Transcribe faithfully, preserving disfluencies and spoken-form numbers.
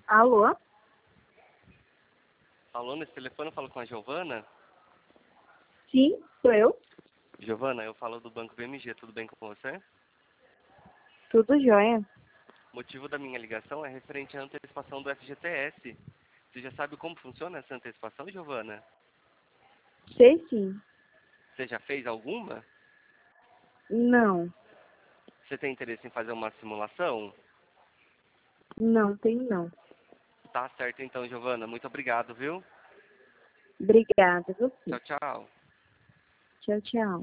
Alô? Alô, nesse telefone eu falo com a Giovana. Sim, sou eu. Giovana, eu falo do Banco B M G, tudo bem com você? Tudo jóia. O motivo da minha ligação é referente à antecipação do F G T S. Você já sabe como funciona essa antecipação, Giovana? Sei sim. Você já fez alguma? Não, Você tem interesse em fazer uma simulação? não tem não. Tá certo então, Giovana. Muito obrigado, viu? Obrigada, você. Tchau, tchau. Tchau, tchau.